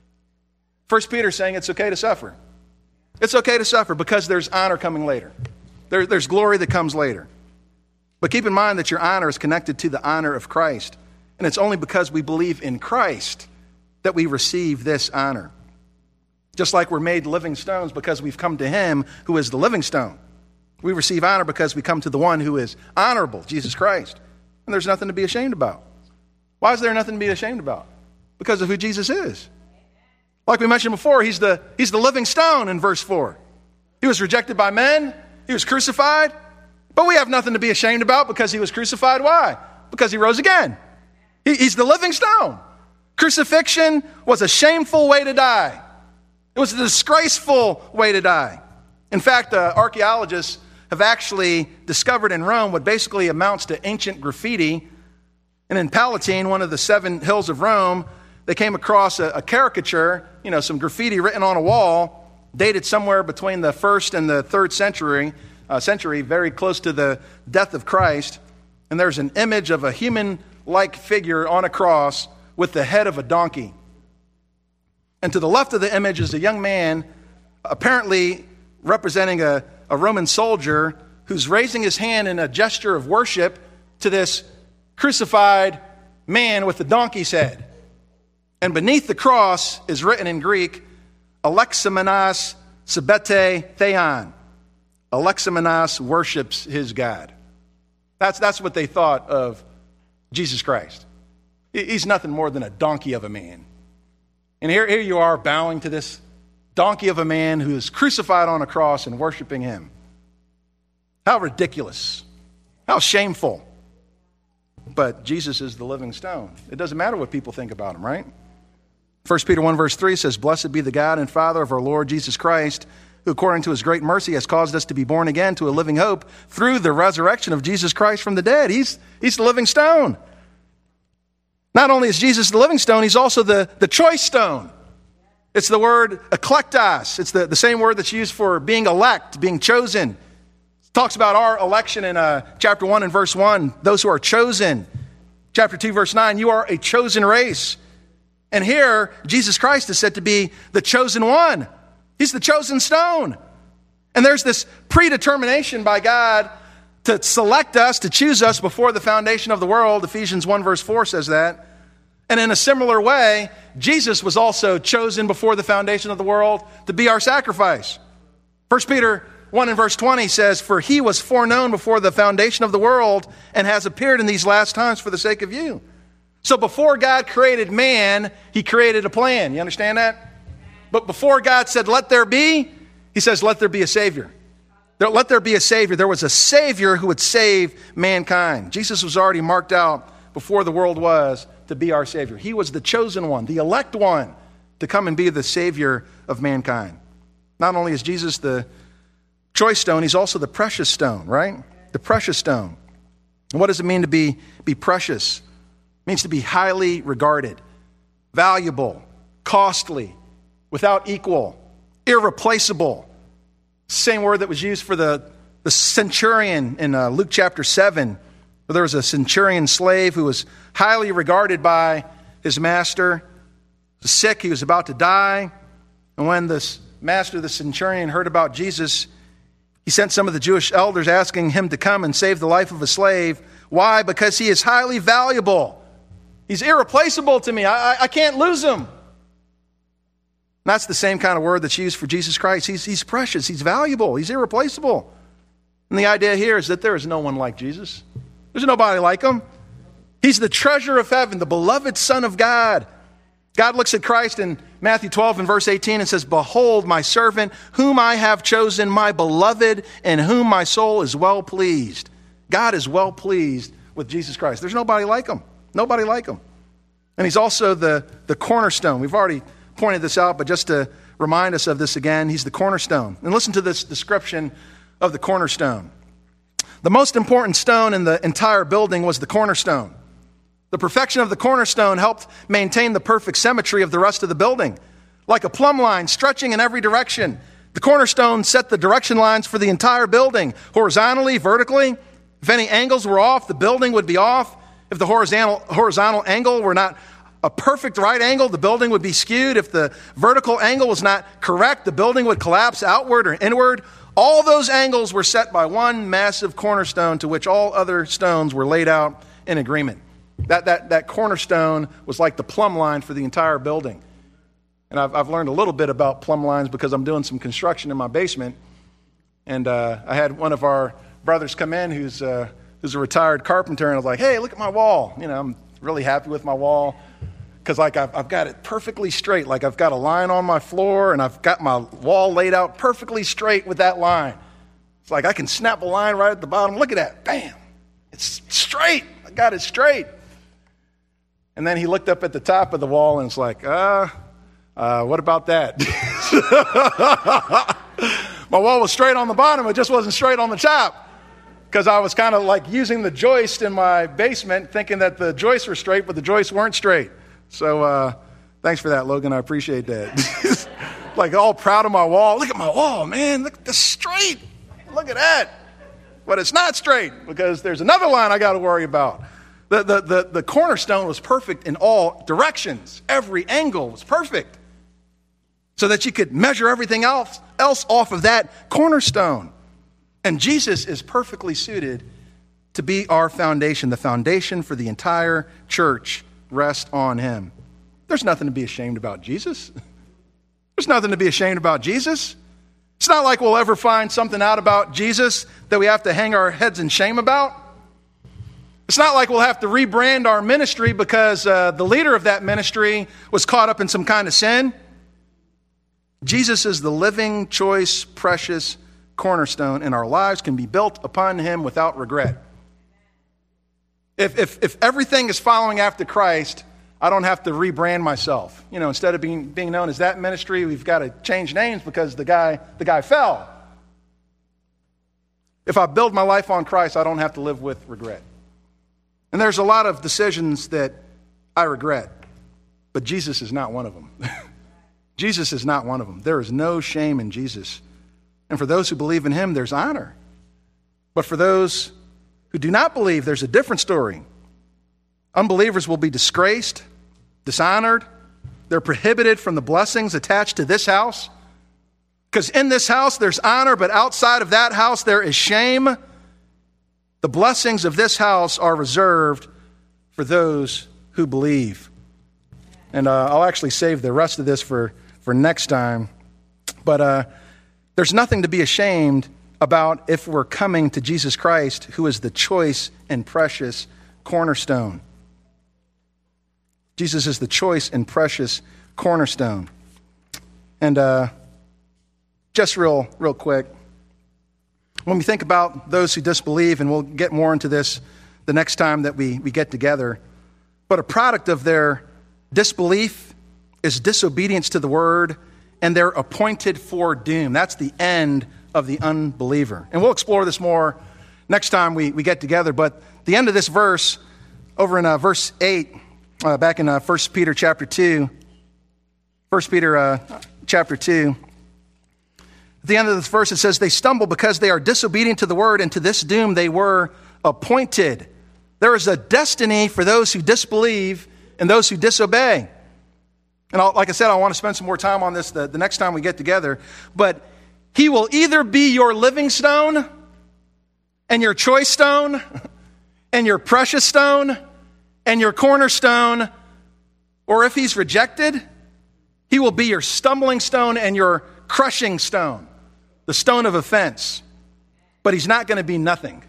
1 Peter's saying it's okay to suffer. It's okay to suffer because there's honor coming later. There's glory that comes later. But keep in mind that your honor is connected to the honor of Christ. And it's only because we believe in Christ that we receive this honor. Just like we're made living stones because we've come to him who is the living stone. We receive honor because we come to the one who is honorable, Jesus Christ. And there's nothing to be ashamed about. Why is there nothing to be ashamed about? Because of who Jesus is. Like we mentioned before, he's the living stone in verse 4. He was rejected by men. He was crucified. But we have nothing to be ashamed about because he was crucified. Why? Because he rose again. He's the living stone. Crucifixion was a shameful way to die. It was a disgraceful way to die. In fact, archaeologists have actually discovered in Rome what basically amounts to ancient graffiti. And in Palatine, one of the 7 hills of Rome, they came across a caricature, some graffiti written on a wall, dated somewhere between the 1st and the 3rd century, very close to the death of Christ. And there's an image of a human-like figure on a cross with the head of a donkey. And to the left of the image is a young man, apparently representing a Roman soldier, who's raising his hand in a gesture of worship to this crucified man with the donkey's head. And beneath the cross is written in Greek, Alexamenos Sabete Theon. Alexamenos worships his God. That's what they thought of Jesus Christ. He's nothing more than a donkey of a man. And here you are bowing to this donkey of a man who is crucified on a cross and worshiping him. How ridiculous. How shameful. But Jesus is the living stone. It doesn't matter what people think about him, right? 1 Peter 1 verse 3 says, Blessed be the God and Father of our Lord Jesus Christ, who according to his great mercy has caused us to be born again to a living hope through the resurrection of Jesus Christ from the dead. He's the living stone. Not only is Jesus the living stone, he's also the choice stone. It's the word eklektos. It's the same word that's used for being elect, being chosen. It talks about our election in chapter 1 and verse 1, those who are chosen. Chapter 2, verse 9, you are a chosen race. And here, Jesus Christ is said to be the chosen one. He's the chosen stone. And there's this predetermination by God to select us, to choose us before the foundation of the world. Ephesians 1 verse 4 says that. And in a similar way, Jesus was also chosen before the foundation of the world to be our sacrifice. 1 Peter 1 and verse 20 says, For he was foreknown before the foundation of the world and has appeared in these last times for the sake of you. So before God created man, he created a plan. You understand that? But before God said, let there be, he says, let there be a Savior. Let there be a Savior. There was a Savior who would save mankind. Jesus was already marked out before the world was to be our Savior. He was the chosen one, the elect one, to come and be the Savior of mankind. Not only is Jesus the choice stone, he's also the precious stone, right? The precious stone. And what does it mean to be precious? It means to be highly regarded, valuable, costly, without equal, irreplaceable. Same word that was used for the centurion in Luke chapter 7, where there was a centurion slave who was highly regarded by his master. He was sick, he was about to die. And when this master, the centurion, heard about Jesus, He sent some of the Jewish elders asking him to come and save the life of a slave. Why? Because he is highly valuable. He's irreplaceable to me. I can't lose him. And that's the same kind of word that's used for Jesus Christ. He's precious. He's valuable. He's irreplaceable. And the idea here is that there is no one like Jesus. There's nobody like him. He's the treasure of heaven, the beloved Son of God. God looks at Christ in Matthew 12 and verse 18 and says, "Behold, my servant, whom I have chosen, my beloved, in whom my soul is well pleased." God is well pleased with Jesus Christ. There's nobody like him. Nobody like him. And he's also the cornerstone. We've already pointed this out, but just to remind us of this again, he's the cornerstone. And listen to this description of the cornerstone. The most important stone in the entire building was the cornerstone. The perfection of the cornerstone helped maintain the perfect symmetry of the rest of the building. Like a plumb line stretching in every direction, the cornerstone set the direction lines for the entire building, horizontally, vertically. If any angles were off, the building would be off. If the horizontal angle were not a perfect right angle, the building would be skewed. If the vertical angle was not correct, the building would collapse outward or inward. All those angles were set by one massive cornerstone to which all other stones were laid out in agreement. That cornerstone was like the plumb line for the entire building. And I've learned a little bit about plumb lines because I'm doing some construction in my basement. And I had one of our brothers come in who's a retired carpenter, and I was like, "Hey, look at my wall." You know, I'm really happy with my wall because like I've got it perfectly straight. Like I've got a line on my floor, and I've got my wall laid out perfectly straight with that line. It's like I can snap a line right at the bottom. Look at that. Bam. It's straight. I got it straight. And then he looked up at the top of the wall and it's like, what about that? My wall was straight on the bottom. It just wasn't straight on the top. Because I was kind of like using the joist in my basement thinking that the joists were straight, but the joists weren't straight. So thanks for that, Logan. I appreciate that. Like all proud of my wall. Look at my wall, man. Look at this straight. Look at that. But it's not straight because there's another line I got to worry about. The cornerstone was perfect in all directions. Every angle was perfect. So that you could measure everything else off of that cornerstone. And Jesus is perfectly suited to be our foundation. The foundation for the entire church rests on him. There's nothing to be ashamed about Jesus. There's nothing to be ashamed about Jesus. It's not like we'll ever find something out about Jesus that we have to hang our heads in shame about. It's not like we'll have to rebrand our ministry because the leader of that ministry was caught up in some kind of sin. Jesus is the living, choice, precious cornerstone, and our lives can be built upon him without regret. If everything is following after Christ, I don't have to rebrand myself. You know, instead of being known as that ministry, we've got to change names because the guy fell. If I build my life on Christ, I don't have to live with regret. And there's a lot of decisions that I regret, but Jesus is not one of them. Jesus is not one of them. There is no shame in Jesus. And for those who believe in him, there's honor. But for those who do not believe, there's a different story. Unbelievers will be disgraced, dishonored. They're prohibited from the blessings attached to this house. Because in this house, there's honor, but outside of that house, there is shame. The blessings of this house are reserved for those who believe. And I'll actually save the rest of this for next time. But there's nothing to be ashamed about if we're coming to Jesus Christ, who is the choice and precious cornerstone. Jesus is the choice and precious cornerstone. And just real quick, when we think about those who disbelieve, and we'll get more into this the next time that we get together, but a product of their disbelief is disobedience to the word, and they're appointed for doom. That's the end of the unbeliever. And we'll explore this more next time we get together. But the end of this verse, over in verse 8, back in 1 Peter chapter 2, 1 Peter chapter 2, at the end of this verse it says, "They stumble because they are disobedient to the word, and to this doom they were appointed." There is a destiny for those who disbelieve and those who disobey. And like I said, I want to spend some more time on this the next time we get together. But He will either be your living stone and your choice stone and your precious stone and your cornerstone, or if he's rejected, he will be your stumbling stone and your crushing stone, the stone of offense. But he's not going to be nothing.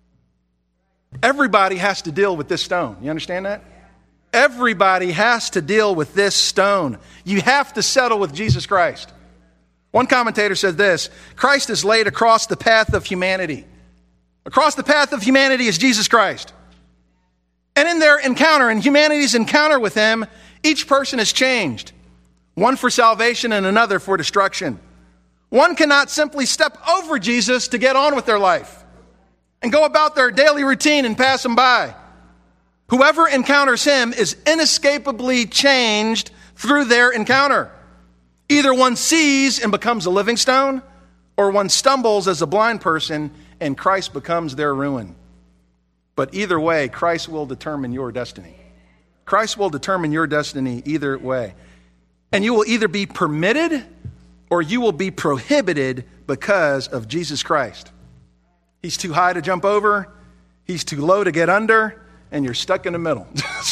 Everybody has to deal with this stone. You understand that? Everybody has to deal with this stone. You have to settle with Jesus Christ. One commentator said this: Christ is laid across the path of humanity. Across the path of humanity is Jesus Christ. And in their encounter, in humanity's encounter with him, each person is changed. One for salvation and another for destruction. One cannot simply step over Jesus to get on with their life and go about their daily routine and pass him by. Whoever encounters him is inescapably changed through their encounter. Either one sees and becomes a living stone, or one stumbles as a blind person and Christ becomes their ruin. But either way, Christ will determine your destiny. Christ will determine your destiny either way. And you will either be permitted or you will be prohibited because of Jesus Christ. He's too high to jump over, he's too low to get under, and you're stuck in the middle.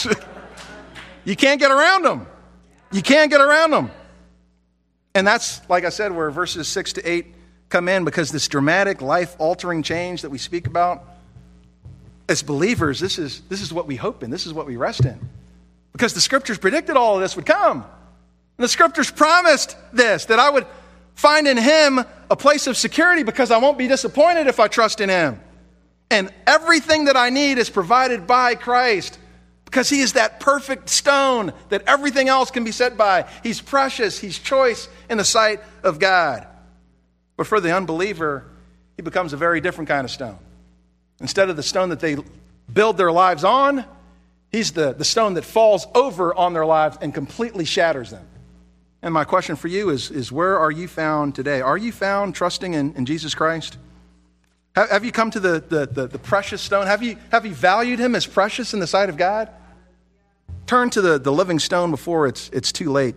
You can't get around him. You can't get around him. And that's, like I said, where verses 6 to 8 come in, because this dramatic, life-altering change that we speak about, as believers, this is what we hope in. This is what we rest in. Because the Scriptures predicted all of this would come. And the Scriptures promised this, that I would find in him a place of security because I won't be disappointed if I trust in him. And everything that I need is provided by Christ because he is that perfect stone that everything else can be set by. He's precious. He's choice in the sight of God. But for the unbeliever, he becomes a very different kind of stone. Instead of the stone that they build their lives on, he's the stone that falls over on their lives and completely shatters them. And my question for you is where are you found today? Are you found trusting in Jesus Christ? Have you come to the precious stone? Have you valued him as precious in the sight of God? Turn to the living stone before it's too late.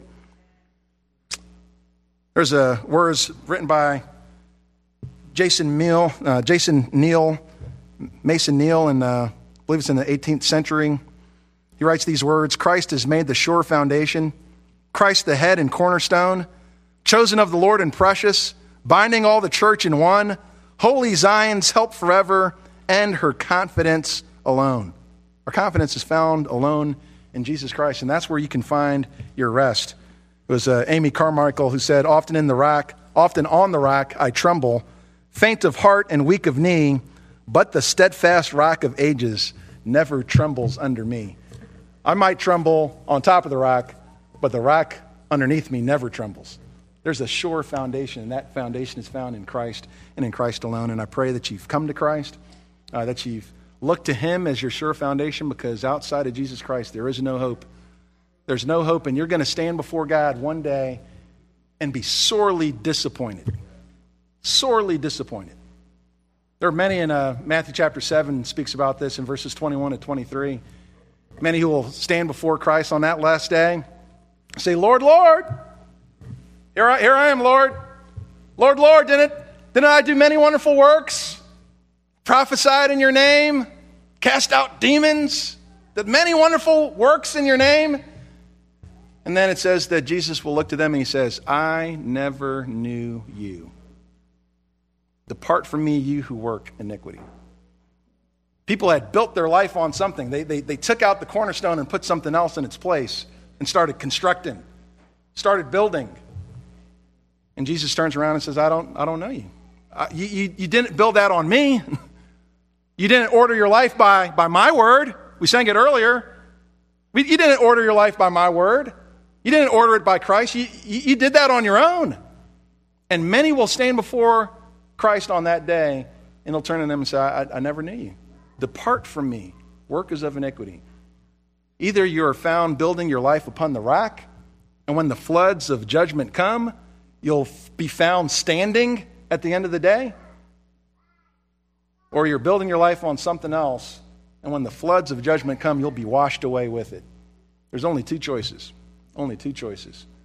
There's words written by Mason Neal, and I believe it's in the 18th century. He writes these words: Christ has made the sure foundation, Christ the head and cornerstone, chosen of the Lord and precious, binding all the church in one, holy Zion's help forever, and her confidence alone. Our confidence is found alone in Jesus Christ, and that's where you can find your rest. It was Amy Carmichael who said, often on the rock, I tremble, faint of heart and weak of knee, but the steadfast rock of ages never trembles under me. I might tremble on top of the rock, but the rock underneath me never trembles. There's a sure foundation, and that foundation is found in Christ and in Christ alone. And I pray that you've come to Christ, that you've looked to him as your sure foundation, because outside of Jesus Christ, there is no hope. There's no hope, and you're going to stand before God one day and be sorely disappointed. Sorely disappointed. There are many in Matthew chapter 7 speaks about this in verses 21 to 23. Many who will stand before Christ on that last day say, Lord, Lord, here I am, Lord. Lord, Lord, didn't I do many wonderful works? Prophesied in your name? Cast out demons? Did many wonderful works in your name? And then it says that Jesus will look to them and he says, I never knew you. Depart from me, you who work iniquity. People had built their life on something. They took out the cornerstone and put something else in its place and started constructing, started building. And Jesus turns around and says, I don't know you. You didn't build that on me. You didn't order your life by my word. We sang it earlier. You didn't order your life by my word. You didn't order it by Christ. You did that on your own. And many will stand before Christ on that day, and he'll turn to them and say, I never knew you. Depart from me, workers of iniquity. Either you are found building your life upon the rock, and when the floods of judgment come, you'll be found standing at the end of the day, or you're building your life on something else, and when the floods of judgment come, you'll be washed away with it. There's only two choices. Only two choices.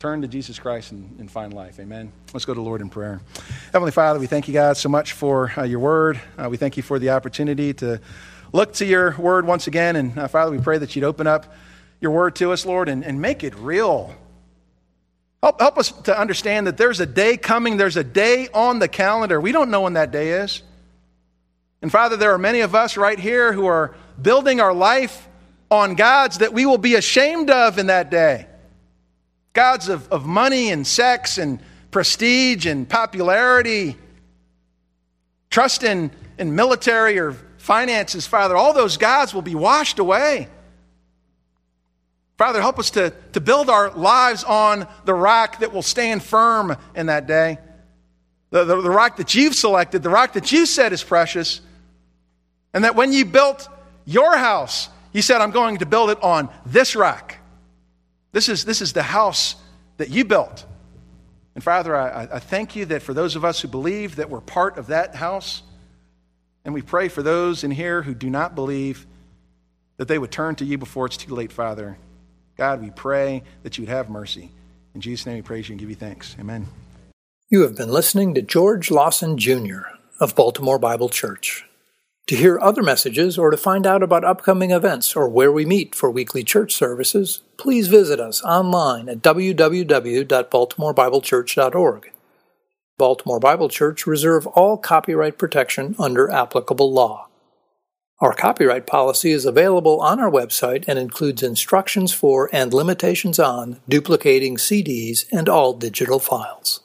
turn to Jesus Christ and find life. Amen. Let's go to the Lord in prayer. Heavenly Father, we thank you, God, so much for your word. We thank you for the opportunity to look to your word once again. And Father, we pray that you'd open up your word to us, Lord, and make it real. Help us to understand that there's a day coming. There's a day on the calendar. We don't know when that day is. And Father, there are many of us right here who are building our life on gods that we will be ashamed of in that day. Gods of money and sex and prestige and popularity. Trust in military or finances, Father. All those gods will be washed away. Father, help us to build our lives on the rock that will stand firm in that day. The rock that you've selected, the rock that you said is precious. And that when you built your house, you said, I'm going to build it on this rock. This is the house that you built. And Father, I thank you that for those of us who believe that we're part of that house, and we pray for those in here who do not believe, that they would turn to you before it's too late, Father. God, we pray that you would have mercy. In Jesus' name we praise you and give you thanks. Amen. You have been listening to George Lawson Jr. of Baltimore Bible Church. To hear other messages or to find out about upcoming events or where we meet for weekly church services, please visit us online at www.baltimorebiblechurch.org. Baltimore Bible Church reserve all copyright protection under applicable law. Our copyright policy is available on our website and includes instructions for and limitations on duplicating CDs and all digital files.